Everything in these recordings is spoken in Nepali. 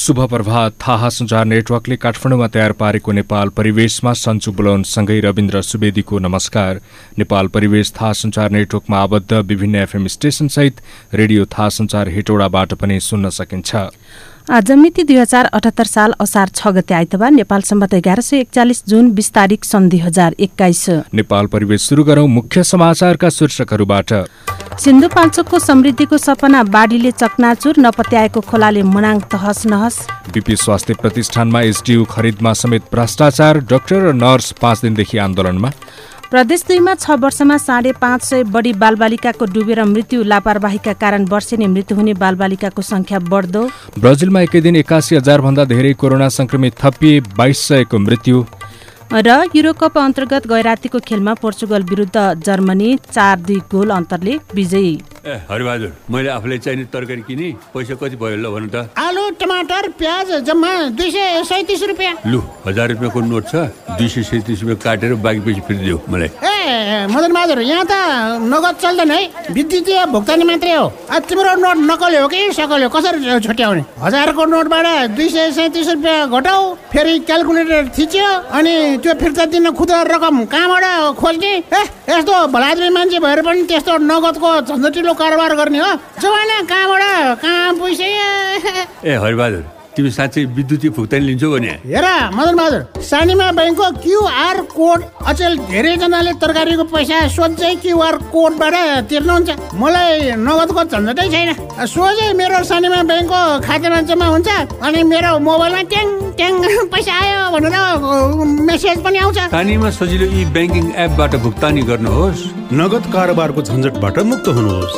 शुभ प्रभात। थाहा सञ्चार नेटवर्कले काठमाडौँमा तयार पारेको नेपाल परिवेशमा सन्चु बुलनसँगै रविन्द्र सुवेदीको नमस्कार। नेपाल परिवेश थाहा सञ्चार नेटवर्कमा आबद्ध विभिन्न एफएम स्टेशनसहित रेडियो थाहा सञ्चार हेटौडाबाट पनि सुन्न सकिन्छ। आज मिति 2078 साल असार 6 गते आइतबार, नेपाल सम्मत 1141 जुन 20 तारिक सन् 2021। नेपाल परिवेश सुरु गरौं मुख्य समाचारका शीर्षकहरूबाट। सिन्धुपाल्चोकको समृद्धिको सपना बाढीले चकनाचुर, नपत्याएको खोलाले मनाङ तहस नहस। बीपी स्वास्थ्य प्रतिष्ठानमा एसडियू खरिदमा समेत भ्रष्टाचार, डाक्टर र नर्स 5 दिनदेखि आन्दोलनमा। प्रदेश 2 मा 6 वर्षमा 550 बढी बालबालिकाको डुबेर मृत्यु, लापरवाहीका कारण वर्षेनी मृत्यु हुने बालबालिकाको संख्या बढ्दो। ब्राजिलमा एकै दिन 81,000 भन्दा धेरै कोरोना संक्रमित थपिए, 2200 को मृत्यु। र युरोकप अन्तर्गत गैरातीको खेलमा पोर्चुगल विरुद्ध जर्मनी 4-2 गोल अन्तरले विजयी। हरिबहादुर, मैले आफूले चाहिने तरकारी किने, पैसा कति भयो ल भन्नु त? आलु, टमाटर, प्याज जम्मा 237 रुपैयाँ। लु, 1000 रुपैयाँको नोट छ, 237 रुपैयाँ काटेर बाँकी पैसा फेरि देऊ मलाई। मदन बहादुर, यहाँ त नगद चल्दैन है, विद्युतीय भुक्तानी मात्रै हो। तिम्रो नोट नकली हो कि सकली हो, कसरी छुट्याउने? 1000 को नोटबाट 237 रुपैयाँ घटाऊ, फेरि क्यालकुलेटर थिच्यो, अनि त्यो फिर्ता दिन खुद्रा रकम कहाँबाट खोज्ने? यस्तो भलाद्री मान्छे भएर पनि त्यस्तो नगदको झन्झटिलो कारोबार गर्ने हो? जवाना कहाँबाट कहाँ पुग्छ? हरिबहादुर, तिमी साँच्चै विद्युतीय भुक्तानी लिन्छौ भने? हेर मदन बहादुर, सानीमा बैंकको क्यूआर कोड अचेल धेरैजनाले तरकारीको पैसा सोझै क्यूआर कोडबाट तिर्नुहुन्छ। मलाई नगदको झन्झटै छैन, सोझै मेरो सानीमा बैंकको खातामा जम्मा हुन्छ, अनि मेरो मोबाइलमा ट्याङ ट्याङ पैसा आयो भनेर मेसेज पनि आउँछ। सानीमा सजिलो ई ब्याङ्किङ एपबाट भुक्तानी गर्नुहोस्, नगद कारोबारको झन्झटबाट मुक्त हुनुहोस्।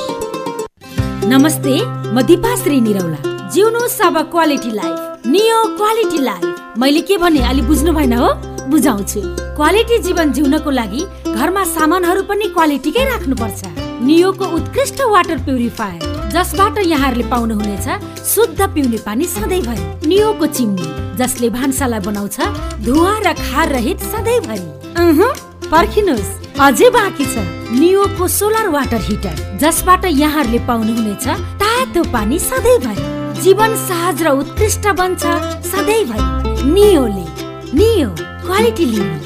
नमस्ते, म दीपाश्री निरौला। जिउनुहोस् अब quality life, neo quality life. मैले के भने अलि बुझ्नु भएन हो? बुझाउँछु। क्वालिटी जीवन जिउनको लागि घरमा सामानहरू पनि क्वालिटीकै राख्नुपर्छ। नियोको उत्कृष्ट वाटर प्युरिफायर, जसबाट यहाँहरूले पाउनुहुनेछ शुद्ध पिउने पानी सधैँभरि। नियोको चिम्नी, जसले भान्सालाई बनाउँछ धुवा र खार रहित सधैँभरि। पर्खिनुहोस्, अझै बाँकी छ नियोको सोलर वाटर हिटर, जसबाट यहाँहरूले पाउनुहुनेछ तातो पानी सधैँभरि। जीवन सहज र उत्कृष्ट बन्छ सधैँभरि नियोले। नियो क्वालिटी लिनु।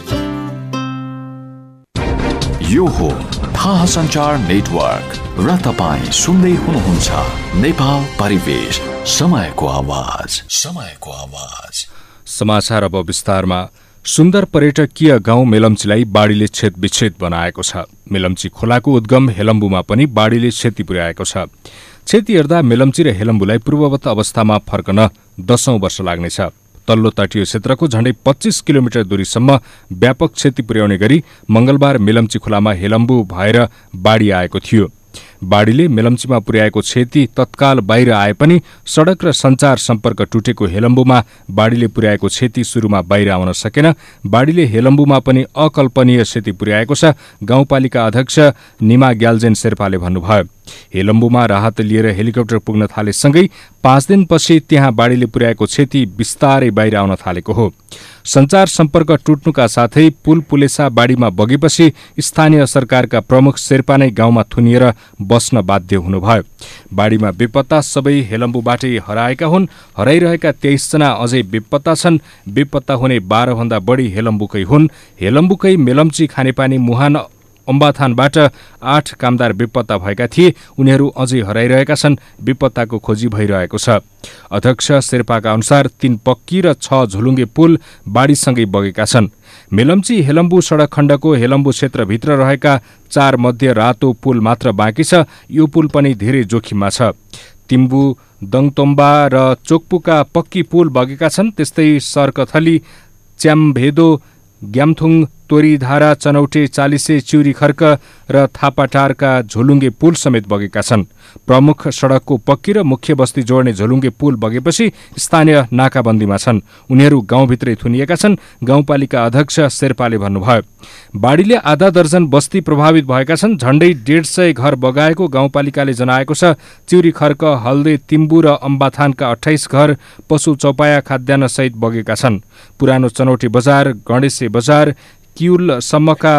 यो हो थाहा सञ्चार नेटवर्क र तपाईँ सुन्दै हुनुहुन्छ नेपाल परिवेश, समयको आवाज। समयको आवाज। समाचार अब विस्तारमा। सुन्दर पर्यटकीय गाउँ मेलम्चीलाई बाढीले छेदविच्छेद बनाएको छ। मेलम्ची खोलाको उद्गम हेलम्बुमा पनि बाढीले क्षति पुर्याएको छ। क्षति हेर्दा मेलम्ची र हेलम्बुलाई पूर्ववत अवस्थामा फर्कन 10औं वर्ष लाग्नेछ। तल्लो तटीय क्षेत्रको झण्डै 25 किलोमिटर दूरीसम्म व्यापक क्षति पुर्याउने गरी मंगलबार मेलम्ची खोलामा हेलम्बु भएर बाढी आएको थियो। बाढीले मेलम्चीमा पुर्याएको क्षति तत्काल बाहिर आए पनि सड़क र संचार सम्पर्क टुटेको हेलम्बुमा बाढीले पुर्याएको क्षति सुरुमा बाहिर आउन सकेन। बाढीले हेलम्बुमा पनि अकल्पनीय क्षति पुर्याएको छ, गाउँपालिका अध्यक्ष निमा ग्याल्जेन शेर्पाले भन्नुभयो। हेलम्बुमा राहत लिएर हेलिकप्टर पुग्न थालेसँगै 5 दिनपछि त्यहाँ बाढीले पुर्याएको क्षति बिस्तारै बाहिर आउन थालेको हो। संचार सम्पर्क टुट्नुका साथै पुल पुलेसा बाढीमा बगेपछि स्थानीय सरकारका प्रमुख शेर्पा नै गाउँमा थुनिएर बस्न बाध्य हुनुभयो। बाढीमा बेपत्ता सबै हेलम्बुबाटै हराएका हुन्। हराइरहेका 23 जना अझै बेपत्ता छन्। बेपत्ता हुने 12 भन्दा बढी हेलम्बुकै हुन्। हेलम्बुकै मेलम्ची, खानेपानी, मुहान, अम्बाथानबाट 8 कामदार बेपत्ता भएका थिए। उनीहरू अझै हराइरहेका छन्। बेपत्ताको खोजी भइरहेको छ। अध्यक्ष शेर्पाका अनुसार 3 पक्की र 6 झुलुङ्गे पुल बाढीसँगै बगेका छन्। मेलम्ची हेलम्बु सडक खण्डको हेलम्बु क्षेत्रभित्र रहेका 4 मध्ये रातो पुल मात्र बाँकी छ। यो पुल पनि धेरै जोखिममा छ। तिम्बु, दङतोम्बा र चोकपुका पक्की पुल बगेका छन्। त्यस्तै सर्कथली, च्याम्भेदो, ग्यामथुङ, तोरीधारा, चनौटे, चालिसे, चिउरी खर्क र थापाटारका झोलुङ्गे पुल समेत बगेका छन्। प्रमुख सडकको पक्की र मुख्य बस्ती जोड्ने झोलुङ्गे पुल बगेपछि स्थानीय नाकाबन्दीमा छन्। उनीहरू गाउँभित्रै थुनिएका छन्। गाउँपालिका अध्यक्ष शेर्पाले भन्नुभयो। बाढीले आधा दर्जन बस्ती प्रभावित भएका छन्। झण्डै 150 घर बगाएको गाउँपालिकाले जनाएको छ। चिउरी खर्क, हल्दे, तिम्बु र अम्बाथानका 28 घर पशु चौपाया खाद्यान्न सहित बगेका छन्। पुरानो चनौटे बजार, गणेशे बजार, किउलसम्मका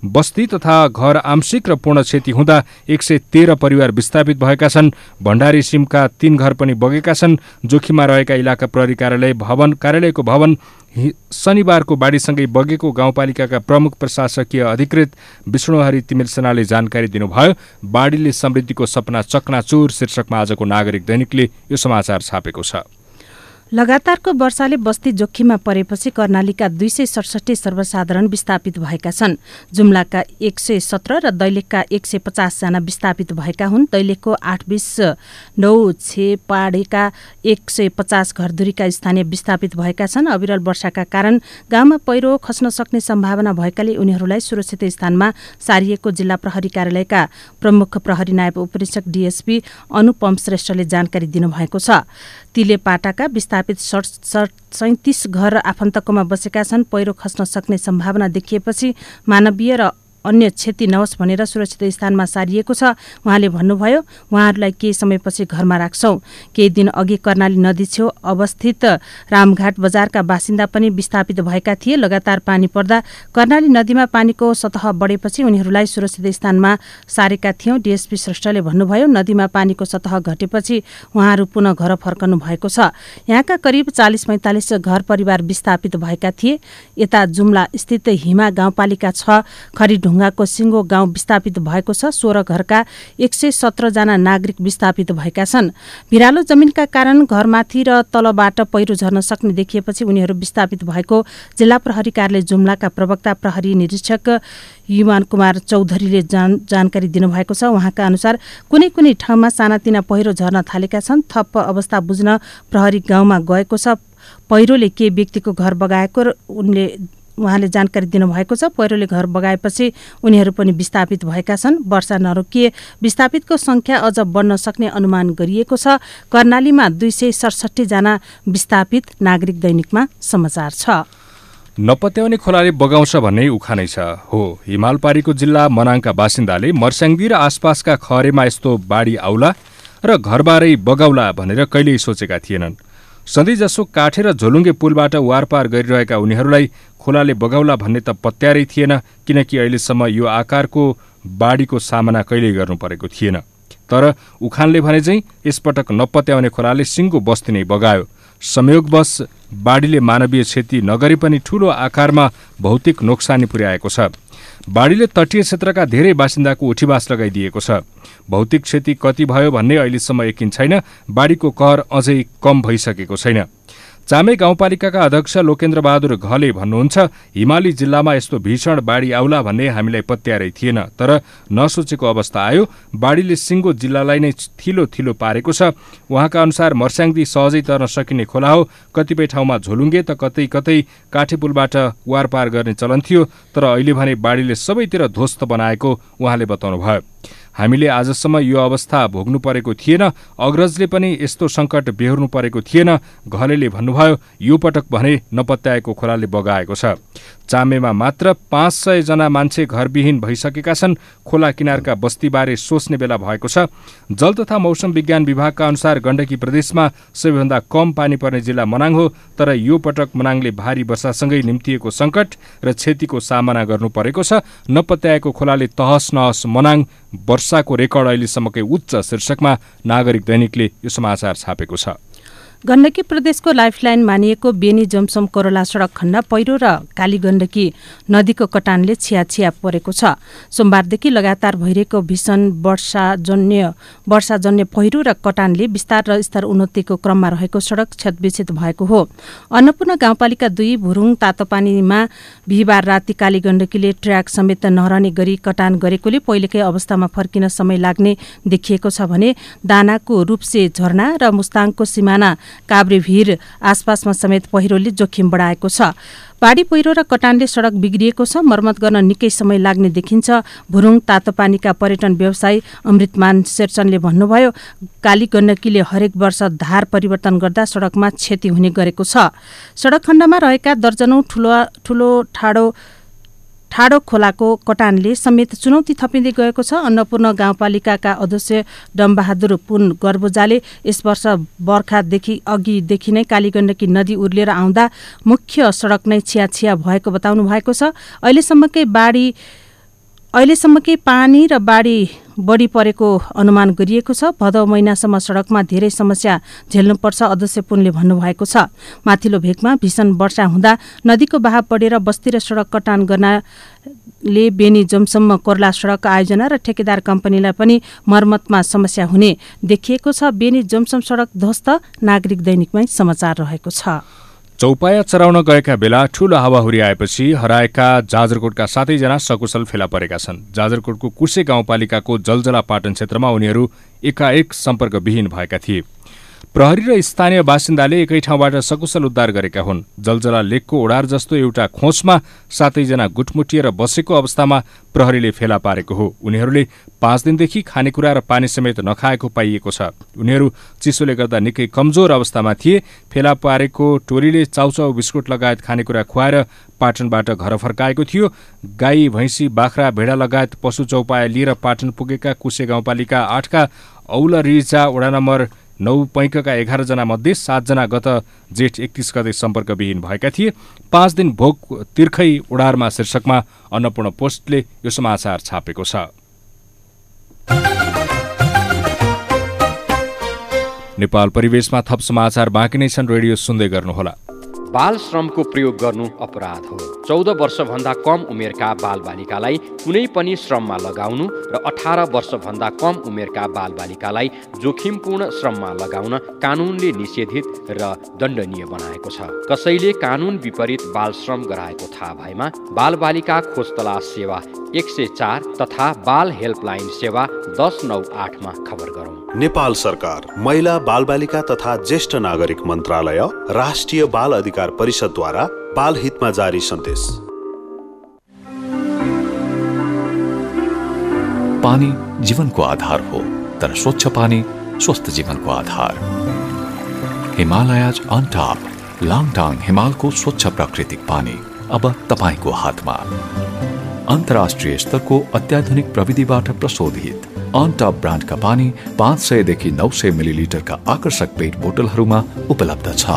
बस्ती तथा घर आंशिक र पूर्ण क्षति हुँदा 113 परिवार विस्थापित भएका छन्। भण्डारी सिमका 3 घर पनि बगेका छन्। जोखिममा रहेका इलाका प्रहरी कार्यालयको भवन शनिबारको बाढीसँगै बगेको गाउँपालिकाका प्रमुख प्रशासकीय अधिकृत विष्णुहरि तिमिल सेनाले जानकारी दिनुभयो। बाढीले समृद्धिको सपना चकनाचुर शीर्षकमा आजको नागरिक दैनिकले यो समाचार छापेको छ। लगातारको वर्षाले बस्ती जोखिममा परेपछि कर्णालीका 267 सर्वसाधारण विस्थापित भएका छन्। जुम्लाका 117 र दैलेखका 150 जना विस्थापित भएका हुन्। दैलेखको 829 छेपाडेका 150 घरधुरीका स्थानीय विस्थापित भएका छन्। अविरल वर्षाका कारण गाउँमा पहिरो खस्न सक्ने सम्भावना भएकाले उनीहरूलाई सुरक्षित स्थानमा सारिएको जिल्ला प्रहरी कार्यालयका प्रमुख प्रहरी नायब उपरीक्षक डीएसपी अनुपम श्रेष्ठले जानकारी दिनुभएको छ। तिलेपाटाका विस्थापित 37 घर आफन्तकोमा बसेका छन्। पहिरो खस्न सक्ने सम्भावना देखिएपछि मानवीय र अन्य क्षति नहोस् भनेर सुरक्षित स्थानमा सारिएको छ। उहाँले भन्नुभयो, उहाँहरूलाई केही समयपछि घरमा राख्छौं। केही दिन अघि कर्णाली नदी छेउ अवस्थित रामघाट बजारका बासिन्दा पनि विस्थापित भएका थिए। लगातार पानी पर्दा कर्णाली नदीमा पानीको सतह बढेपछि उनीहरूलाई सुरक्षित स्थानमा सारेका थियौं। डीएसपी श्रेष्ठले भन्नुभयो, नदीमा पानीको सतह घटेपछि उहाँहरू पुनः घर फर्कनु भएको छ। यहाँका करिब 40-45 घर परिवार विस्थापित भएका थिए। यता जुम्ला स्थित हिमा गाउँपालिका 6 खरीढुङ्गाको सिङ्गो गाउँ विस्थापित भएको छ। 16 घरका 117 जना नागरिक विस्थापित भएका छन्। भिरालो जमिनका कारण घरमाथि र तलबाट पहिरो झर्न सक्ने देखिएपछि उनीहरू विस्थापित भएको जिल्ला प्रहरी कार्यालय जुम्लाका प्रवक्ता प्रहरी निरीक्षक युमान कुमार चौधरीले जानकारी दिनुभएको छ। उहाँका अनुसार कुनै कुनै ठाउँमा सानातिना पहिरो झर्न थालेका छन्। थप अवस्था बुझ्न प्रहरी गाउँमा गएको छ। पहिरोले के व्यक्तिको घर बगाएको उहाँले जानकारी दिनुभएको छ। पहिरोले घर बगाएपछि उनीहरू पनि विस्थापित भएका छन्। वर्षा नरोकिए विस्थापितको संख्या अझ बढ्न सक्ने अनुमान गरिएको छ। कर्णालीमा 267 जना विस्थापित नागरिक दैनिकमा समाचार छ। नपत्याउने खोलाले बगाउँछ भन्ने उखानै छ। हो, हिमालपारीको जिल्ला मनाङका बासिन्दाले मर्स्याङ्दी र आसपासका खहरेमा यस्तो बाढी आउला र घरबारै बगाउला भनेर कहिल्यै सोचेका थिएनन्। सधैँजसो काठे र झोलुङ्गे पुलबाट वारपार गरिरहेका उनीहरूलाई खोलाले बगाउला भन्ने त पत्यारै थिएन, किनकि अहिलेसम्म यो आकारको बाढीको सामना कहिल्यै गर्नु परेको थिएन। तर उखानले भने चाहिँ यसपटक नपत्याउने खोलाले सिङ्गो बस्ती नै बगायो। संयोगवश बाढीले मानवीय क्षति नगरे पनि ठूलो आकारमा भौतिक नोक्सानी पुर्याएको छ। बाढीले तटीय क्षेत्रका धेरै बासिन्दाको उठीवास लगाइदिएको छ। भौतिक क्षति कति भयो भन्ने अहिलेसम्म यकिन छैन। बाढीको कहर अझै कम भइसकेको छैन। चामे गाउँपालिकाका अध्यक्ष लोकेन्द्र बहादुर घले भन्नुहुन्छ, हिमाली जिल्लामा यस्तो भीषण बाढी आउला भन्ने हामीलाई पत्यारै थिएन, तर नसोचेको अवस्था आयो। बाढीले सिङ्गो जिल्लालाई नै थिलो थिलो पारेको छ। उहाँका अनुसार मर्स्याङ्दी सहजै तर्न सकिने खोला हो। कतिपय ठाउँमा झोलुङ्गे त कतै कतै काठे पुलबाट वारपार गर्ने चलन थियो, तर अहिले भने बाढीले सबैतिर ध्वस्त बनाएको उहाँले बताउनुभयो। हामीले आजसम्म यो अवस्था भोग्नु परेको थिएन। अग्रजले पनि यस्तो सङ्कट बेहोर्नु परेको थिएन। घलेले भन्नुभयो, यो पटक भने नपत्याएको खोलाले बगाएको छ। चामेमा मात्र 500 जना मान्छे घरविहीन भइसकेका छन्। खोला किनारका बस्तीबारे सोच्ने बेला भएको छ। जल तथा मौसम विज्ञान विभागका अनुसार गण्डकी प्रदेशमा सबैभन्दा कम पानी पर्ने जिल्ला मनाङ हो, तर यो पटक मनाङले भारी वर्षासँगै निम्तिएको सङ्कट र क्षतिको सामना गर्नु परेको छ। नपत्याएको खोलाले तहस नहस मनाङ, वर्षाको रेकर्ड अहिलेसम्मकै उच्च शीर्षकमा नागरिक दैनिकले यो समाचार छापेको छ। गण्डकी प्रदेशको लाइफलाइन मानिएको बेनी जमसम कोरोला सडक खण्ड पहिरो र कालीगण्डकी नदीको कटानले छिया परेको छ। सोमबारदेखि लगातार भइरहेको भीषण वर्षाजन्य पहिरो र कटानले विस्तार र स्तर उन्नतिको क्रममा रहेको सडक क्षतविक्षत भएको हो। अन्नपूर्ण गाउँपालिका 2 भुरुङ तातोपानीमा बिहिबार राति कालीगण्डकीले ट्र्याक समेत नहरने गरी कटान गरेकोले पहिलेकै अवस्थामा फर्किन समय लाग्ने देखिएको छ भने दानाको रूपसे झरना र मुस्ताङको सिमाना काभ्रेभिर आसपासमा समेत पहिरोले जोखिम बढाएको छ। बाढी पहिरो र कटानले सडक बिग्रिएको छ। मर्मत गर्न निकै समय लाग्ने देखिन्छ। भुरुङ तातोपानीका पर्यटन व्यवसायी अमृतमान शेरचनले भन्नुभयो, कालीगण्डकीले हरेक वर्ष धार परिवर्तन गर्दा सडकमा क्षति हुने गरेको छ। सडक खण्डमा रहेका दर्जनौं ठूलो ठाडो खोलाको कटानले समेत चुनौती थपिँदै गएको छ। अन्नपूर्ण गाउँपालिकाका अध्यक्ष डमबहादुर पुन गर्बोजाले यस वर्ष बर्खादेखि अघिदेखि नै कालीगण्डकी नदी उर्लिएर आउँदा मुख्य सडक नै छिया भएको बताउनु भएको छ। अहिलेसम्मकै बाढी अहिलेसम्मकै पानी र बाढी बढी परेको अनुमान गरिएको छ। भदौ महिनासम्म सडकमा धेरै समस्या झेल्नुपर्छ, अध्यक्ष पुनले भन्नुभएको छ। माथिल्लो भेगमा भीषण वर्षा हुँदा नदीको बहाव बढेर बस्ती र सडक कटान गर्नाले बेनी जमसम्म कोर्ला सडक आयोजना र ठेकेदार कम्पनीलाई पनि मर्मतमा समस्या हुने देखिएको छ। बेनी जमसम सडक ध्वस्त, नागरिक दैनिकमै समाचार रहेको छ। चौपाया चराउन गएका बेला ठूलो हावाहुरी आएपछि हराएका जाजरकोटका 7 जना सकुशल फेला परेका छन्। जाजरकोटको कुसे गाउँपालिकाको जलजला पाटन क्षेत्रमा उनीहरू एकाएक सम्पर्कविहीन भएका थिए। प्रहरी र स्थानीय बासिन्दाले एकै ठाउँबाट सकुशल उद्धार गरेका हुन्। जलजला लेकको ओडार जस्तो एउटा खोजमा 7 जना गुटमुटिएर बसेको अवस्थामा प्रहरीले फेला पारेको हो। उनीहरूले 5 दिनदेखि खानेकुरा र पानी समेत नखाएको पाइएको छ। उनीहरू चिसोले गर्दा निकै कमजोर अवस्थामा थिए। फेला पारेको टोलीले चाउचाउ बिस्कुट लगायत खानेकुरा खुवाएर पाटनबाट घर फर्काएको थियो। गाई, भैँसी, बाख्रा, भेडा लगायत पशु चौपाया लिएर पाटन पुगेका कुसे गाउँपालिका 8 का औलरिजा वडा नम्बर 9 पैंकका 11 जना मध्ये 7 जना गत जेठ 31 गते सम्पर्कविहीन भएका थिए। 5 दिन भोग तिर्खै उडारमा शीर्षकमा अन्नपूर्ण पोस्टले यो समाचार छापेको छ। नेपाल परिवेशमा थप समाचार बाँकी नै छन्। रेडियो सुन्दै गर्नुहोला। बाल श्रमको प्रयोग गर्नु अपराध हो। 14 वर्षभन्दा कम उमेरका बालबालिकालाई कुनै पनि श्रममा लगाउनु र 18 वर्षभन्दा कम उमेरका बालबालिकालाई जोखिमपूर्ण श्रममा लगाउन कानुनले निषेधित र दण्डनीय बनाएको छ। कसैले कानुन विपरीत बाल श्रम गराएको थाहा भएमा बालबालिका खोज तलास सेवा 104 तथा बाल हेल्पलाइन सेवा 1098 मा खबर गरौँ। नेपाल सरकार, महिला, बालबालिका तथा ज्येष्ठ नागरिक मन्त्रालय, राष्ट्रिय बाल अधिकार परिषदद्वारा बाल हितमा जारी सन्देश। पानी जीवनको आधार हो, तर स्वच्छ पानी स्वस्थ जीवनको आधार। हिमालयज अन टप लाङटाङ हिमालको स्वच्छ प्राकृतिक पानी अब तपाईको हातमा। अन्तर्राष्ट्रिय स्तरको अत्याधुनिक प्रविधिबाट प्रशोधित अन टप ब्रान्डका पानी 500 देखि 900 मिलिलिटरका आकर्षक पेट बोतलहरूमा उपलब्ध छ।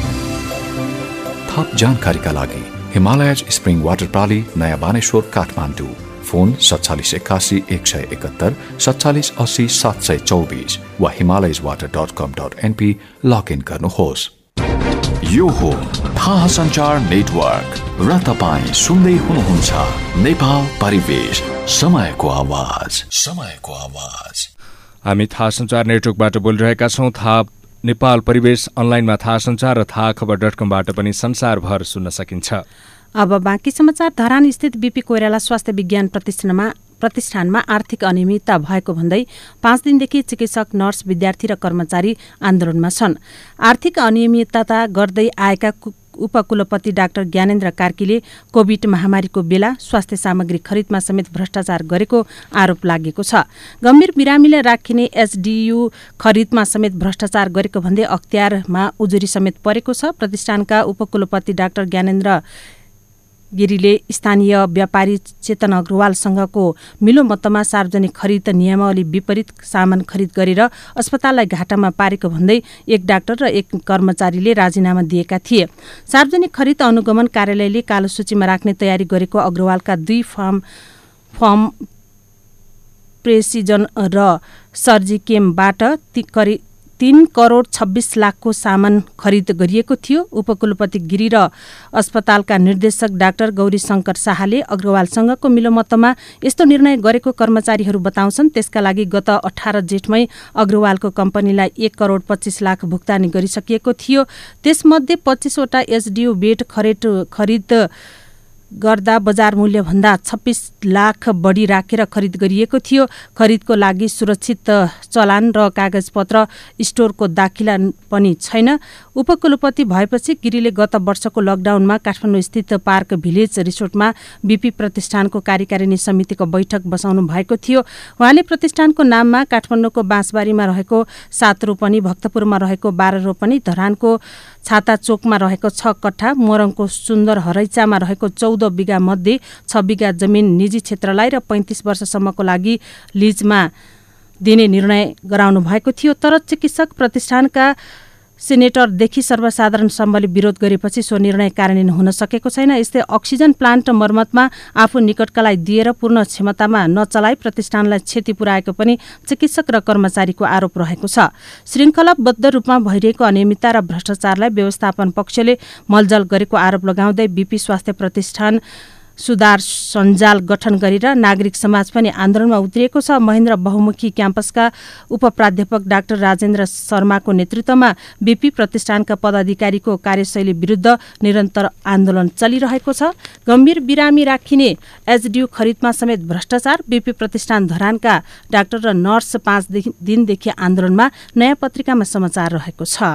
थप जानकारीका लागि हिमालयज स्प्रिङ वाटर प्रणाली, नयाँ बानेश्वर, काठमाडौँ। फोन 4781 171 47 80 724 वा himalayaswater.com.np लगइन गर्नुहोस्। यो हो थाहा सञ्चार नेटवर्क र तपाईँ सुन्दै हुनुहुन्छ नेपाल परिवेश, समयको आवाज, समयको आवाज। हामी थाहा सञ्चार नेटवर्कबाट बोलिरहेका छौँ। थाहा नेपाल परिवेश अनलाइनमा थाहा सञ्चार र थाहा खबर.com-बाट पनि संसारभर सुन्न सकिन्छ। अब बाँकी समाचार। धरान स्थित बीपी कोइराला स्वास्थ्य विज्ञान प्रतिष्ठानमा आर्थिक अनियमितता भएको भन्दै 5 दिनदेखि चिकित्सक, नर्स, विद्यार्थी र कर्मचारी आन्दोलनमा छन्। आर्थिक अनियमितता गर्दै आएका उपकुलपति डाक्टर ज्ञानेन्द्र कार्कीले कोभिड महामारीको बेला स्वास्थ्य सामग्री खरिदमा समेत भ्रष्टाचार गरेको आरोप लागेको छ। गम्भीर बिरामीलाई राखिने एसडियू खरिदमा समेत भ्रष्टाचार गरेको भन्दै अख्तियारमा उजुरी समेत परेको छ। प्रतिष्ठानका उपकुलपति डाक्टर ज्ञानेन्द्र गिरीले स्थानीय व्यापारी चेतन अग्रवालसँगको मिलोमतमा सार्वजनिक खरिद नियमावली विपरीत सामान खरिद गरेर अस्पताललाई घाटामा पारेको भन्दै एक डाक्टर र एक कर्मचारीले राजीनामा दिएका थिए। सार्वजनिक खरिद अनुगमन कार्यालयले कालो सूचीमा राख्ने तयारी गरेको अग्रवालका 2 फर्म प्रेसिजन र सर्जिकेमबाट 3 करोड 26 लाखको सामान खरिद गरिएको थियो। उपकुलपति गिरी र अस्पतालका निर्देशक डाक्टर गौरी शंकर शाहले अग्रवालसँगको मिलोमतमा यस्तो निर्णय गरेको कर्मचारीहरू बताउँछन्। त्यसका लागि गत 18 जेठमै अग्रवालको कम्पनीलाई 1 करोड 25 लाख भुक्तानी गरिसकिएको थियो। त्यसमध्ये 25 वटा एसडियू बेड खरिद गर्दा बजार मूल्यभन्दा 26 लाख बढी राखेर खरिद गरिएको थियो। खरिदको लागि सुरक्षित चलान र कागजपत्र स्टोरको दाखिला पनि छैन। उपकुलपति भएपछि गिरीले गत वर्षको लकडाउनमा काठमाडौँ स्थित पार्क भिलेज रिसोर्टमा बीपी प्रतिष्ठानको कार्यकारिणी समितिको बैठक बसाउनु भएको थियो। उहाँले प्रतिष्ठानको नाममा काठमाडौँको बाँसबारीमा रहेको 7 रोपनी, भक्तपुरमा रहेको 12 रोपनी, धरानको छाता चोकमा रहेको 6 कट्ठा, मोरङको सुन्दर हरैचामा रहेको 14 बिघा मध्ये 6 बिघा जमिन निजी क्षेत्रलाई र 35 वर्षसम्मको लागि लिजमा दिने निर्णय गराउनु भएको थियो। तर चिकित्सक प्रतिष्ठानका सेनेटरदेखि सर्वसाधारणसम्मले विरोध गरेपछि सो निर्णय कार्यान्वयन हुन सकेको छैन। यस्तै अक्सिजन प्लान्ट मर्मतमा आफू निकटकालाई दिएर पूर्ण क्षमतामा नचलाई प्रतिष्ठानलाई क्षति पुर्याएको पनि चिकित्सक र कर्मचारीको आरोप रहेको छ। श्रृङ्खलाबद्ध रूपमा भइरहेको अनियमितता र भ्रष्टाचारलाई व्यवस्थापन पक्षले मलजल गरेको आरोप लगाउँदै बीपी स्वास्थ्य प्रतिष्ठान सुधार सञ्जाल गठन गरेर नागरिक समाज पनि आन्दोलनमा उत्रिएको छ। महेन्द्र बहुमुखी क्याम्पसका उपप्राध्यापक डाक्टर राजेन्द्र शर्माको नेतृत्वमा बीपी प्रतिष्ठानका पदाधिकारीको कार्यशैली विरुद्ध निरन्तर आन्दोलन चलिरहेको छ। गम्भीर बिरामी राखिने एचडियू खरिदमा समेत भ्रष्टाचार। बीपी प्रतिष्ठान धरानका डाक्टर र नर्स 5 दिनदेखि आन्दोलनमा, नयाँ पत्रिकामा समाचार रहेको छ।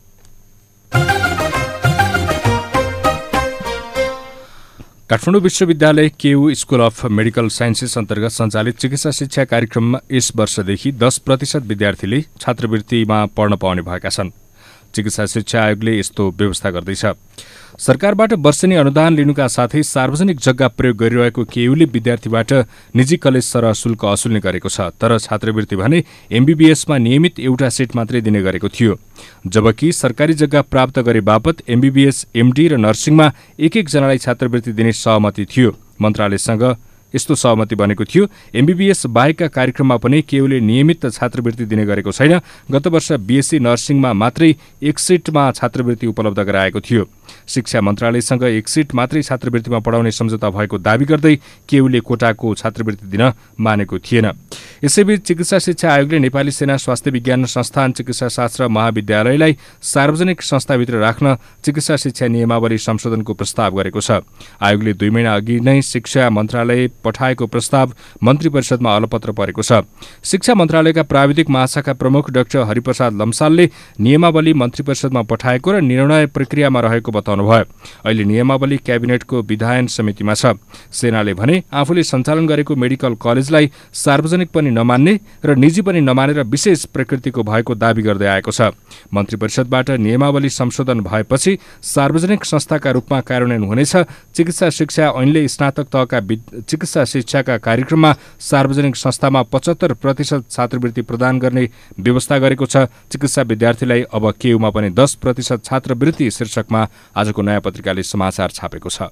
काठमाडौँ विश्वविद्यालय K U school of medical sciences अन्तर्गत सञ्चालित चिकित्सा शिक्षा कार्यक्रममा यस वर्षदेखि 10% विद्यार्थीले छात्रवृत्तिमा पढ्न पाउने भएका छन्। चिकित्सा शिक्षा आयोगले यस्तो व्यवस्था गर्दैछ। सरकारबाट वर्षेनी अनुदान लिनुका साथै सार्वजनिक जग्गा प्रयोग गरिरहेको केयूले विद्यार्थीबाट निजी कलेज सरह शुल्क असुल्ने गरेको छ। तर छात्रवृत्ति भने एमबीबीएसमा नियमित एउटा सिट मात्रै दिने गरेको थियो, जबकि सरकारी जग्गा प्राप्त गरे बापत एमबीबीएस, एमडी र नर्सिङमा एक जनालाई छात्रवृत्ति दिने सहमति थियो। मन्त्रालयसँग यस्तो सहमति बनेको थियो। एमबीबीएस बाहेकका कार्यक्रममा पनि केयूले नियमित छात्रवृत्ति दिने गरेको छैन। गत वर्ष बीएससी नर्सिङमा मात्रै 1 सिटमा छात्रवृत्ति उपलब्ध गराएको थियो। शिक्षा मन्त्रालयसँग 1 सिट मात्रै छात्रवृत्तिमा पढाउने सम्झौता भएको दावी गर्दै केयूले कोटाको छात्रवृत्ति दिन मानेको थिएन। यसैबीच चिकित्सा शिक्षा आयोगले नेपाली सेना स्वास्थ्य विज्ञान संस्थान चिकित्सा शास्त्र महाविद्यालयलाई सार्वजनिक संस्थाभित्र राख्न चिकित्सा शिक्षा नियमावली संशोधनको प्रस्ताव गरेको छ। आयोगले 2 महिना अघि नै शिक्षा मन्त्रालय पठाएको प्रस्ताव मन्त्री परिषदमा अलपत्र परेको छ। शिक्षा मन्त्रालयका प्राविधिक महाशाखा प्रमुख डाक्टर हरिप्रसाद लम्सालले नियमावली मन्त्री परिषदमा पठाएको र निर्णय प्रक्रियामा रहेको बताउनुभयो। अहिले नियमावली क्याबिनेटको विधायन समितिमा छ। सेनाले भने आफूले सञ्चालन गरेको मेडिकल कलेजलाई सार्वजनिक पनि नमान्ने र निजी पनि नमानेर विशेष प्रकृतिको भएको दावी गर्दै आएको छ। मन्त्री परिषदबाट नियमावली संशोधन भएपछि सार्वजनिक संस्थाका रूपमा कार्यान्वयन हुनेछ। चिकित्सा शिक्षा ऐनले स्नातक तहका चिकित्सा शिक्षाका कार्यक्रममा सार्वजनिक संस्थामा 75% छात्रवृत्ति प्रदान गर्ने व्यवस्था गरेको छ। चिकित्सा विद्यार्थीलाई अब केयूमा पनि 10% छात्रवृत्ति शीर्षकमा आजको नयाँ पत्रिकाले समाचार छापेको छ।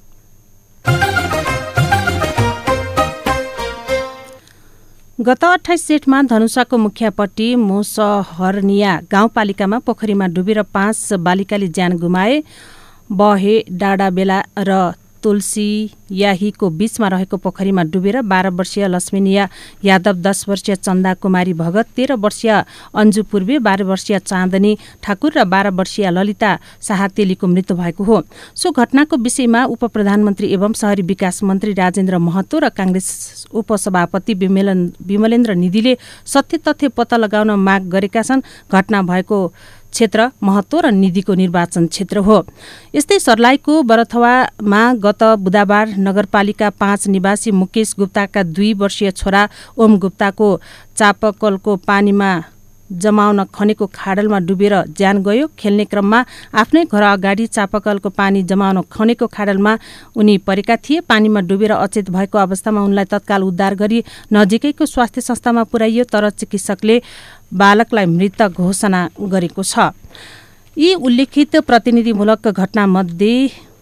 गत 28 जेठमा धनुषाको मुखियापट्टि मुसहरनिया गाउँपालिकामा पोखरीमा डुबेर 5 बालिकाले ज्यान गुमाए। बहे डाडाबेला र तुलसीयाहीको बीचमा रहेको पोखरीमा डुबेर 12 वर्षीय लक्ष्मीनिया यादव, 10 वर्षीय चन्दा कुमारी भगत, 13 वर्षीय अन्जु पूर्वे, 12 वर्षीय चाँदनी ठाकुर र 12 वर्षीय ललिता साहातेलीको मृत्यु भएको हो। सो घटनाको विषयमा उपप्रधानमन्त्री एवं शहरी विकास मन्त्री राजेन्द्र महतो र कांग्रेस उपसभापति विमलेन्द्र निधिले सत्य तथ्य पत्ता लगाउन माग गरेका छन्। घटना भएको क्षेत्र महतो र निधिको निर्वाचन क्षेत्र हो। यस्तै सर्लाहीको बरथवामा गत बुधबार नगरपालिका 5 निवासी मुकेश गुप्ताका 2 वर्षीय छोरा ओम गुप्ताको चापकलको पानीमा जमाउन खनेको खाडलमा डुबेर ज्यान गयो। खेल्ने क्रममा आफ्नै घर अगाडि चापकलको पानी जमाउन खनेको खाडलमा उनी परेका थिए। पानीमा डुबेर अचेत भएको अवस्थामा उनलाई तत्काल उद्धार गरी नजिकैको स्वास्थ्य संस्थामा पुर्याइयो, तर चिकित्सकले बालकलाई मृत घोषणा गरेको छ। यी उल्लेखित प्रतिनिधिमूलक घटनामध्ये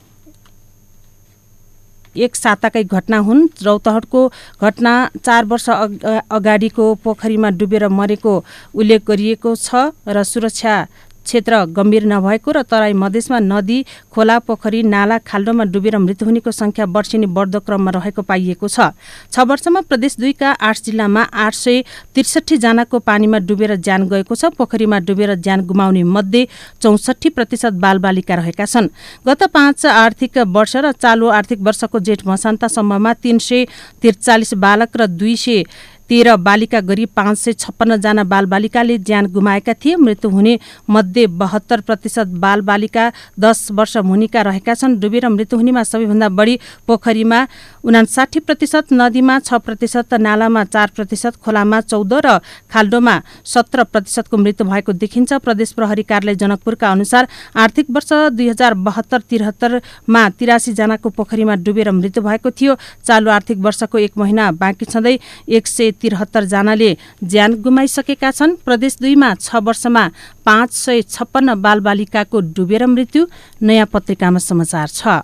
एक साताकै घटना हुन्। रौतहटको घटना 4 वर्ष अगाडिको पोखरीमा डुबेर मरेको उल्लेख गरिएको छ र सुरक्षा क्षेत्र गम्भीर नभएको र तराई मधेसमा नदी, खोला, पोखरी, नाला, खाल्डोमा डुबेर मृत्यु हुनेको संख्या वर्षेनी बढ्दो क्रममा रहेको पाइएको छ। 6 वर्षमा प्रदेश 2 का 8 जिल्लामा 863 जनाको पानीमा डुबेर ज्यान गएको छ। पोखरीमा डुबेर ज्यान गुमाउने मध्ये 64% बालबालिका रहेका छन्। गत 5 आर्थिक वर्ष र चालु आर्थिक वर्षको जेठ मसान्तसम्ममा 343 बालक र 213 बालिका गरी 556 जना बालबालिकाले ज्यान गुमाएका थिए। मृत्यु हुने मध्ये 72% बालबालिका 10 वर्ष मुनिका रहेका छन्। डुबेर मृत्यु हुनेमा सबैभन्दा बढी पोखरीमा 59%, नदीमा 6%, नालामा 4%, खोलामा 14% र खाल्डोमा 17% को मृत्यु भएको देखिन्छ। प्रदेश प्रहरी कार्यालय जनकपुरका अनुसार आर्थिक वर्ष 2072-73 मा 83 जनाको पोखरीमा डुबेर मृत्यु भएको थियो। चालु आर्थिक वर्षको 1 महिना बाँकी छँदै 173 जनाले ज्यान गुमाइसकेका छन्। प्रदेश 2 मा 6 वर्षमा 556 बालबालिकाको डुबेर मृत्यु। नयाँ पत्रिकामा समाचार छ।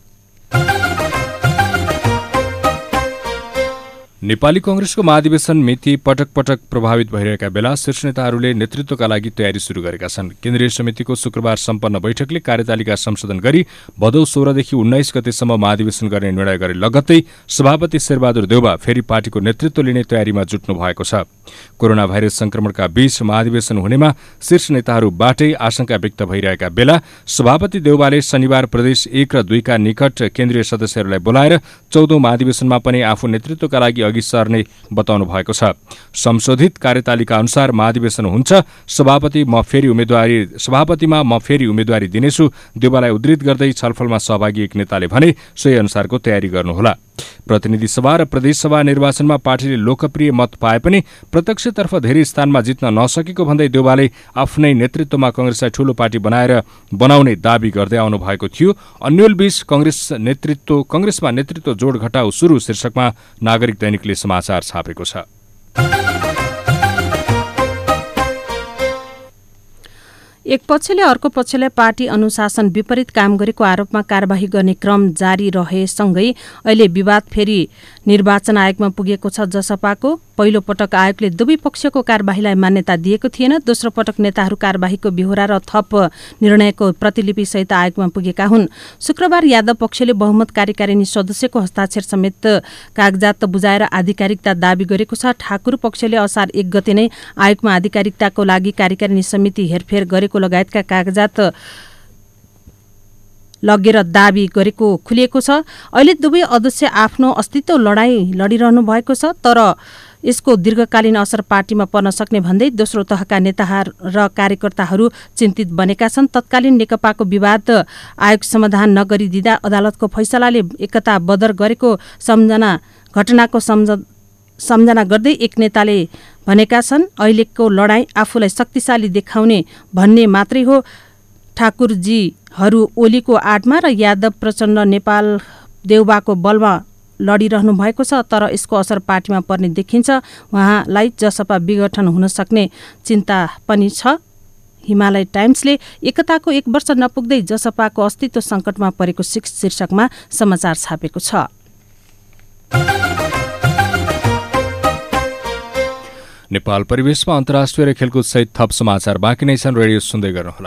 नेपाली कांग्रेसको महाधिवेशन मिति पटक पटक प्रभावित भइरहेका बेला शीर्ष नेताहरूले नेतृत्वका लागि तयारी शुरू गरेका छन्। केन्द्रीय समितिको शुक्रबार सम्पन्न बैठकले कार्यतालिका संशोधन गरी भदौ 16 देखि 19 गतेसम्म महाधिवेशन गर्ने निर्णय गरे लगत्तै सभापति शेरबहादुर देउबा फेरि पार्टीको नेतृत्व लिने तयारीमा जुट्नु भएको छ। कोरोना भाइरस संक्रमणका बीच महाधिवेशन हुनेमा शीर्ष नेताहरूबाटै आशंका व्यक्त भइरहेका बेला सभापति देउबाले शनिबार प्रदेश 1 र 2 का निकट केन्द्रीय सदस्यहरूलाई बोलाएर 14औं महाधिवेशनमा पनि आफू नेतृत्वका लागि अघि सर्ने बताउनु भएको छ। संशोधित कार्यतालिका अनुसार महाधिवेशन हुन्छ। सभापतिमा म फेरि उम्मेदवारी दिनेछु। देउबालाई उद्धृत गर्दै छलफलमा सहभागी एक नेताले भने सोही अनुसारको तयारी गर्नुहोला। प्रतिनिधि सभा र प्रदेशसभा निर्वाचनमा पार्टीले लोकप्रिय मत पाए पनि प्रत्यक्षतर्फ धेरै स्थानमा जित्न नसकेको भन्दै देउबाले आफ्नै नेतृत्वमा कांग्रेसलाई ठूलो पार्टी बनाउने दावी गर्दै आउनु भएको थियो। अन्यलबीच कांग्रेसमा नेतृत्व जोड घटाउ सुरु शीर्षकमा नागरिक दैनिकले समाचार छापेको छ। एक पक्षले अर्को पक्षलाई पार्टी अनुशासन विपरीत काम गरेको आरोपमा कार्यवाही गर्ने क्रम जारी रहेसँगै अहिले विवाद फेरि निर्वाचन आयोगमा पुगेको छ। जसपाको पहिलो पटक आयोगले दुवै पक्षको कार्यवाहीलाई मान्यता दिएको थिएन। दोस्रो पटक नेताहरू कार्यवाहीको बेहोरा र थप निर्णयको प्रतिलिपि सहित आयोगमा पुगेका हुन्। शुक्रबार यादव पक्षले बहुमत कार्यकारिणी सदस्यको हस्ताक्षर समेत कागजात बुझाएर आधिकारिकता दावी गरेको छ। ठाकुर पक्षले असार 1 गते नै आयोगमा आधिकारिकताको लागि कार्यकारिणी समिति हेरफेर गरेको लगायतका कागजात लगेर दावी गरेको खुलिएको छ। अहिले दुवै अध्यक्ष आफ्नो अस्तित्व लडाईँ लडिरहनु भएको छ, तर यसको दीर्घकालीन असर पार्टीमा पर्न सक्ने भन्दै दोस्रो तहका नेता र कार्यकर्ताहरू चिन्तित बनेका छन्। तत्कालीन नेकपाको विवाद आयोग समाधान नगरिदिँदा अदालतको फैसलाले एकता बदर गरेको घटनाको सम्झना गर्दै एक नेताले भनेका छन्, अहिलेको लडाईँ आफूलाई शक्तिशाली देखाउने भन्ने मात्रै हो। ठाकुरजीहरू ओलीको आडमा र यादव प्रचण्ड नेपाल देउबाको बलमा लडिरहनु भएको छ, तर यसको असर पार्टीमा पर्ने देखिन्छ। उहाँलाई जसपा विघटन हुन सक्ने चिन्ता पनि छ। हिमालय टाइम्सले एकताको 1 वर्ष नपुग्दै जसपाको अस्तित्व सङ्कटमा परेको शीर्षकमा समाचार छापेको छ। नेपाल परिवेशमा अन्तर्राष्ट्रिय र खेलकुद सहित थप समाचार बाँकी नै छन्। रेडियो सुन्दै गर्नुहोला।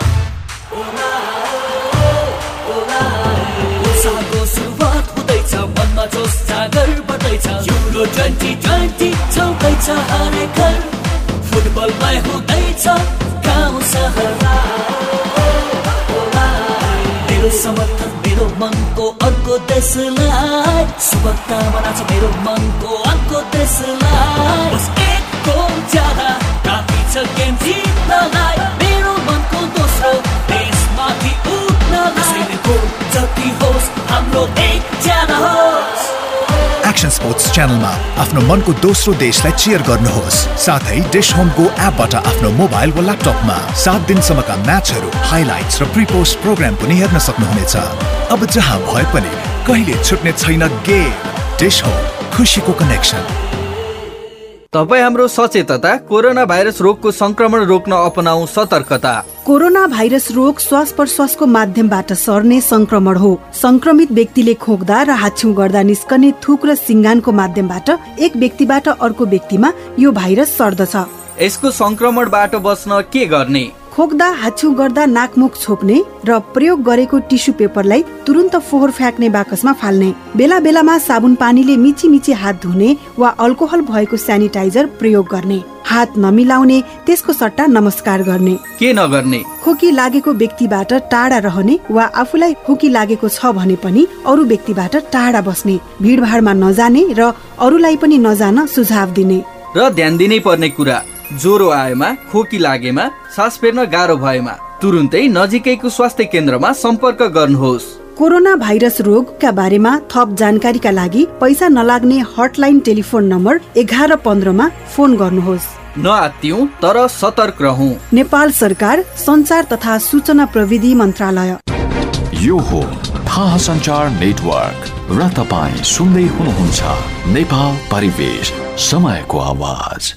फुटबलमै हुँदैछ गाउँ सहरमा मेरो समर्थन मेरो मनको अर्को देशलाई शुभकामना छ मेरो मनको अर्को देशलाई बस एकको ज्यादा काफी छ गेम जित्नलाई मेरो मनको दोस्रो देशमाथि उठ्नलाई जति होस् हाम्रो एक ज्यादा होस्। एक्सन स्पोर्ट्स च्यानलमा आफ्नो मनको दोस्रो देशलाई चियर गर्नुहोस्। साथै डिश होमको एपबाट आफ्नो मोबाइल वा ल्यापटपमा 7 दिनसम्मका म्याचहरू, हाइलाइट्स र प्रिपोस्ट प्रोग्राम पनि हेर्न सक्नुहुनेछ। अब जहाँ भए पनि कहिले छुट्ने छैन गेम। डिश होम, खुसीको कनेक्सन। तपाईँ हाम्रो सचेतता कोरोना भाइरस रोगको संक्रमण रोक्न अपनाऊ सतर्कता। कोरोना भाइरस रोग श्वास प्रश्वासको माध्यमबाट सर्ने संक्रमण हो। संक्रमित व्यक्तिले खोक्दा र हाच्छिउँ गर्दा निस्कने थुक र सिङ्गानको माध्यमबाट एक व्यक्तिबाट अर्को व्यक्तिमा यो भाइरस सर्दछ। यसको संक्रमणबाट बच्न के गर्ने? खोक्दा हाच्छिउँ गर्दा नाकमुख छोप्ने र प्रयोग गरेको टिस्यु पेपरलाई तुरुन्त फोहोर फ्याँक्ने बाकसमा फाल्ने। बेला बेलामा साबुन पानीले मिची मिची हात धुने वा अल्कोहल भएको सेनिटाइजर प्रयोग गर्ने। हात नमिलाउने, त्यसको सट्टा नमस्कार गर्ने। के नगर्ने? खोकी लागेको व्यक्तिबाट टाढा रहने वा आफूलाई खोकी लागेको छ भने पनि अरू व्यक्तिबाट टाढा बस्ने। भिडभाडमा नजाने र अरूलाई पनि नजान सुझाव दिने। र ध्यान दिनै पर्ने कुरा, ज्वरो आएमा, खोकी लागेमा, सास फेर्न गाह्रो भएमा तुरुन्तै नजिकैको स्वास्थ्य केन्द्रमा सम्पर्क गर्नुहोस्। कोरोना भाइरस रोगका बारेमा थप जानकारीका लागि पैसा नलाग्ने हटलाइन टेलिफोन नम्बर 1115 मा फोन गर्नुहोस्। नआत्तियौं तर सतर्क रहौं। नेपाल सरकार, सञ्चार तथा सूचना प्रविधि मन्त्रालय। यो हो थाहा सञ्चार नेटवर्क र तपाईँ सुन्दै हुनुहुन्छ नेपाल परिवेश, समयको आवाज।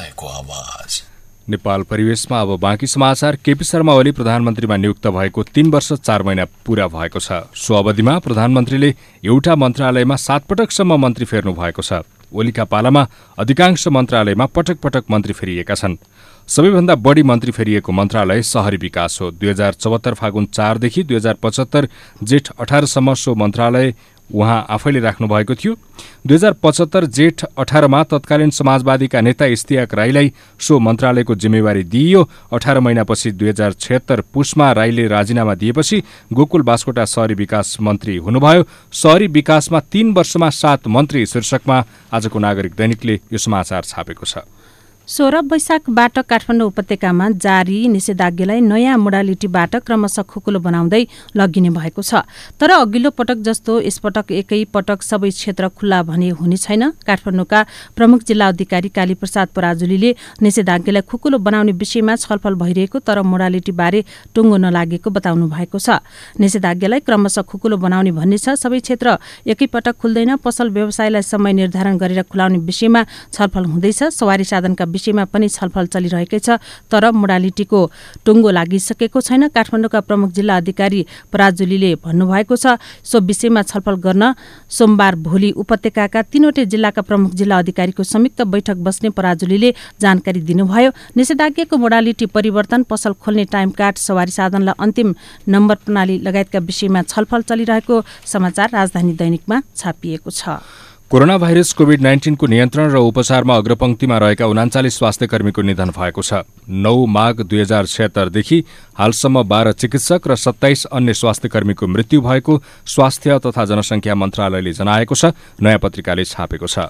नेपाल परिवेशमा अब बाँकी समाचार। केपी शर्मा ओली प्रधानमन्त्रीमा नियुक्त भएको 3 वर्ष 4 महिना पूरा भएको छ। सो अवधिमा प्रधानमन्त्रीले एउटा मन्त्रालयमा 7 पटकसम्म मन्त्री फेर्नु भएको छ। ओलीका पालामा अधिकांश मन्त्रालयमा पटक पटक मन्त्री फेरिएका छन्। सबैभन्दा बढी मन्त्री फेरिएको मन्त्रालय शहरी विकास हो। 2074 फागुन 4 देखि 2075 जेठ 18 सम्म सो मन्त्रालय उहाँ आफैले राख्नु भएको थियो। 2075 जेठ 18 मा तत्कालीन समाजवादीका नेता इस्तियाक राईलाई सो मन्त्रालयको जिम्मेवारी दिइयो। 18 महिनापछि 2076 पुसमा राईले राजीनामा दिएपछि गोकुल बास्कोटा शहरी विकास मन्त्री हुनुभयो। शहरी विकासमा 3 वर्षमा 7 मन्त्री शीर्षकमा आजको नागरिक दैनिकले यो समाचार छापेको छ। 16 वैशाखबाट काठमाडौँ उपत्यकामा जारी निषेधाज्ञालाई नयाँ मोडालिटीबाट क्रमशः खुकुलो बनाउँदै लगिने भएको छ। तर अघिल्लो पटक जस्तो यसपटक एकै पटक सबै क्षेत्र खुल्ला भने हुने छैन। काठमाडौँका प्रमुख जिल्ला अधिकारी कालीप्रसाद पराजुलीले निषेधाज्ञालाई खुकुलो बनाउने विषयमा छलफल भइरहेको तर मोडालिटीबारे टुङ्गो नलागेको बताउनु भएको छ। निषेधाज्ञालाई क्रमशः खुकुलो बनाउने भन्ने छ। सबै क्षेत्र एकैपटक खुल्दैन। पसल व्यवसायलाई समय निर्धारण गरेर खुलाउने विषयमा छलफल हुँदैछ। सवारी साधनका विषयमा पनि छलफल चलिरहेकै छ तर मोडालिटीको टुङ्गो लागिसकेको छैन। काठमाडौँका प्रमुख जिल्ला अधिकारी पराजुलीले भन्नुभएको छ। सो विषयमा छलफल गर्न सोमबार भोलि उपत्यकाका 3वटै जिल्लाका प्रमुख जिल्ला अधिकारीको संयुक्त बैठक बस्ने पराजुलीले जानकारी दिनुभयो। निषेधाज्ञाको मोडालिटी परिवर्तन, पसल खोल्ने टाइम काट, सवारी साधनलाई अन्तिम नम्बर प्रणाली लगायतका विषयमा छलफल चलिरहेको समाचार राजधानी दैनिकमा छापिएको छ। कोरोना भाइरस कोभिड-19 को नियन्त्रण र उपचारमा अग्रपंक्तिमा रहेका 39 स्वास्थ्यकर्मीको निधन भएको छ। 9 माघ 2076 देखि हालसम्म 12 चिकित्सक र 27 अन्य स्वास्थ्यकर्मीको मृत्यु भएको स्वास्थ्य तथा जनसंख्या मन्त्रालयले जनाएको छ। नयाँ पत्रिकाले छापेको छ।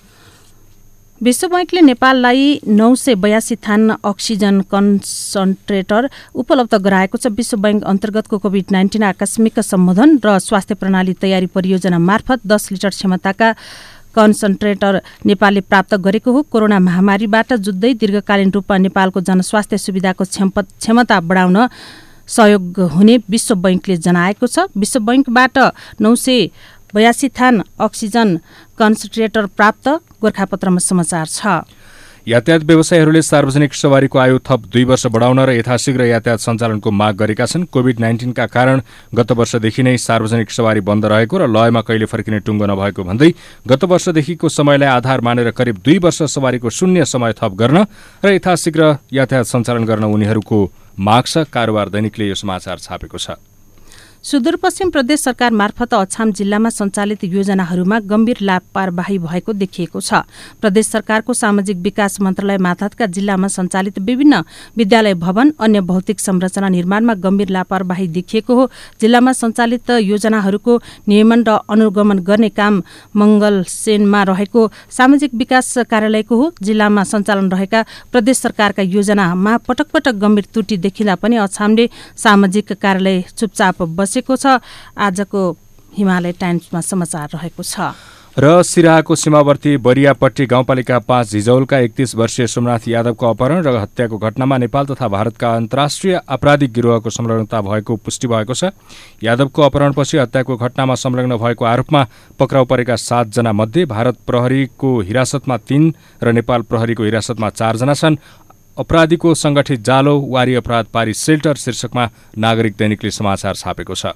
विश्व बैंकले नेपाललाई 982 थान अक्सिजन कन्सन्ट्रेटर उपलब्ध गराएको छ। विश्व बैंक अन्तर्गतको कोभिड-19 आकस्मिक सम्बोधन र स्वास्थ्य प्रणाली तयारी परियोजना मार्फत 10 लिटर क्षमताका कन्सन्ट्रेटर नेपालले प्राप्त गरेको हो। कोरोना महामारीबाट जुझ्दै दीर्घकालीन रूपमा नेपालको जनस्वास्थ्य सुविधाको क्षमता बढाउन सहयोग हुने विश्व बैंकले जनाएको छ। विश्व बैंकबाट 982 थान अक्सिजन कन्सन्ट्रेटर प्राप्त, गोरखापत्रमा समाचार छ। यातायात व्यवसायीहरूले सार्वजनिक सवारीको आयु थप 2 वर्ष बढाउन र यथाशीघ्र यातायात सञ्चालनको माग गरेका छन्। कोभिड-19 का कारण गत वर्षदेखि नै सार्वजनिक सवारी बन्द रहेको र लयमा कहिले फर्किने टुङ्गो नभएको भन्दै गत वर्षदेखिको समयलाई आधार मानेर करिब 2 वर्ष सवारीको शून्य समय थप गर्न र यथाशीघ्र यातायात सञ्चालन गर्न उनीहरूको माग छ। कारोबार दैनिकले यो समाचार छापेको छ। सुदूरपश्चिम प्रदेश सरकार मार्फत अछाम जिल्लामा सञ्चालित योजनाहरूमा गम्भीर लापरवाही भएको देखिएको छ। प्रदेश सरकारको सामाजिक विकास मन्त्रालय मार्फतका जिल्लामा सञ्चालित विभिन्न विद्यालय भवन, अन्य भौतिक संरचना निर्माणमा गम्भीर लापरवाही देखिएको हो। जिल्लामा सञ्चालित योजनाहरूको नियमन र अनुगमन गर्ने काम मंगलसेनमा रहेको सामाजिक विकास कार्यालयको हो। जिल्लामा सञ्चालन रहेका प्रदेश सरकारका योजनामा पटक पटक गम्भीर त्रुटि देखिँदा पनि अछामले सामाजिक कार्यालय चुपचाप बसेको छ। आजको हिमालय टाइम्समा समाचार रहेको छ। र सिराहाको सीमावर्ती बरियापट्टी गाउँपालिका 5 झिजौलका 31 वर्षीय सोमनाथ यादवको अपहरण र हत्याको घटनामा नेपाल तथा भारतका अन्तर्राष्ट्रिय आपराधिक गिरोहको संलग्नता भएको पुष्टि भएको छ। यादवको अपहरणपछि हत्याको घटनामा संलग्न भएको आरोपमा पक्राउ परेका 7 जना मध्ये भारत प्रहरीको हिरासतमा 3 र नेपाल प्रहरीको हिरासतमा 4 जना छन्। अपराधीको संगठित जालो वारी अपराध पारी सेल्टर शीर्षकमा नागरिक दैनिकले समाचार छापेको छ।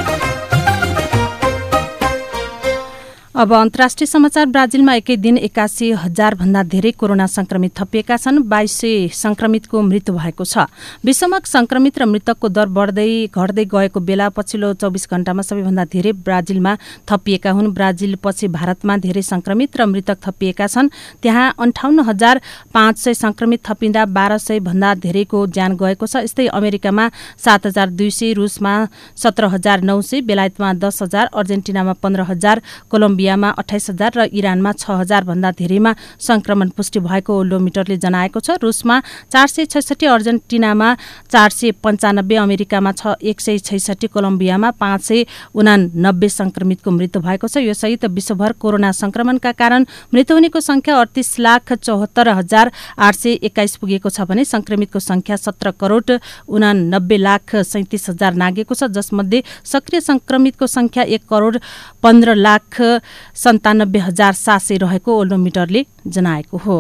अब अन्तर्राष्ट्रिय समाचार। ब्राजिलमा एकै दिन 81,000 भन्दा धेरै कोरोना संक्रमित थपिएका छन्। 2200 संक्रमितको मृत्यु भएको छ। विश्वमा संक्रमित र मृतकको दर घट्दै गएको बेला पछिल्लो 24 घण्टामा सबैभन्दा धेरै ब्राजिलमा थपिएका हुन्। ब्राजिलपछि भारतमा धेरै संक्रमित र मृतक थपिएका छन्। त्यहाँ 58,500 संक्रमित थपिँदा 1200 भन्दा धेरैको ज्यान गएको छ। यस्तै अमेरिकामा 7,200, रुसमा 17,900, बेलायतमा 10,000, अर्जेन्टिनामा 15,000, कोलम्बिया कोलम्बियामा 28,000 र इरानमा 6,000 भन्दा धेरैमा संक्रमण पुष्टि भएको ओल्डोमिटरले जनाएको छ। रुसमा 466, अर्जेन्टिनामा 495, अमेरिकामा 166, कोलम्बियामा 589 संक्रमितको मृत्यु भएको छ। यो सहित विश्वभर कोरोना संक्रमणका कारण मृत्यु हुनेको संख्या 38,74,821 पुगेको छ भने संक्रमितको संख्या 17,89,37,000 नागेको छ, जसमध्ये सक्रिय संक्रमितको संख्या 1,15,97,700 रहेको ओल्डोमिटरले जनाएको हो।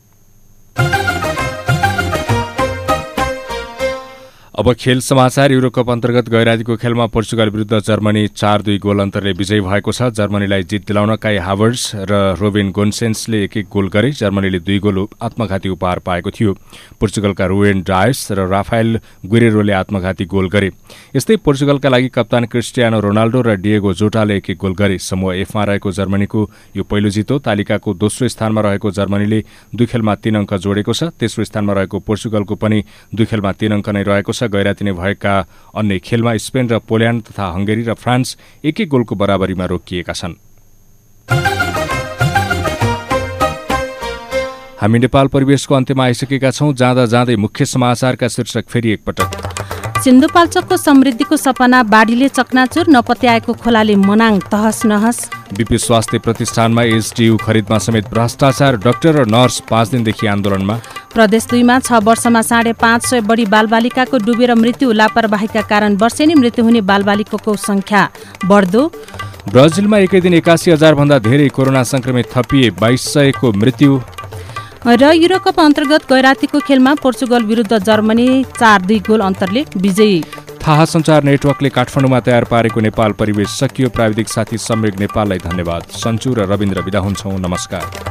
अब खेल समाचार। युरोकप अन्तर्गत गैरातीको खेलमा पोर्चुगल विरुद्ध जर्मनी 4-2 गोल अन्तरले विजयी भएको छ। जर्मनीलाई जित दिलाउन काई हावर्ड्स र रोबिन गोन्सेन्सले 1-1 गोल गरे। जर्मनीले 2 गोल आत्मघाती उपहार पाएको थियो। पोर्चुगलका रुएन डायस र राफाएल गुरेरोले आत्मघाती गोल गरे। यस्तै पोर्चुगलका लागि कप्तान क्रिस्टियानो रोनाल्डो र डिएगो जोटाले 1-1 गोल गरे। समूह एफमा रहेको जर्मनीको यो पहिलो जित हो। तालिकाको दोस्रो स्थानमा रहेको जर्मनीले 2 खेलमा 3 अङ्क जोडेको छ। तेस्रो स्थानमा रहेको पोर्चुगलको पनि 2 खेलमा 3 अङ्क नै रहेको छ। गैराती नै भएका अन्य खेलमा स्पेन र पोल्यान्ड तथा हंगेरी र फ्रान्स 1-1 गोलको बराबरीमा रोकिएका छन्। हामी नेपाल परिवेशको अन्त्यमा आइसकेका छौं। जाँदा जाँदै मुख्य समाचारका शीर्षक फेरि एकपटक। सिन्धुपाल्चोकको समृद्धिको सपना बाढीले चकनाचुर, नपत्याएको खोलाले मनाङ तहस नहस। बीपी स्वास्थ्य प्रतिष्ठानमा एसडियू खरिदमा समेत भ्रष्टाचार, डाक्टर र नर्स 5 दिनदेखि आन्दोलनमा। प्रदेश 2 मा 6 वर्षमा 550 बढी बालबालिकाको डुबेर मृत्यु, लापरवाहीका कारण वर्षेनी मृत्यु हुने बालबालिकाको संख्या बढ्दो। ब्राजिलमा एकै दिन 81,000 भन्दा धेरै कोरोना संक्रमित थपिए, 2200 को मृत्यु। र युरोकप अन्तर्गत गैरातीको खेलमा पोर्चुगल विरुद्ध जर्मनी 4-2 गोल अन्तरले विजयी। थाहा सञ्चार नेटवर्कले काठमाडौँमा तयार पारेको नेपाल परिवेश सकियो। प्राविधिक साथी सम्वेक नेपाललाई धन्यवाद। सन्चु र रविन्द्र बिदा हुन्छौं। नमस्कार।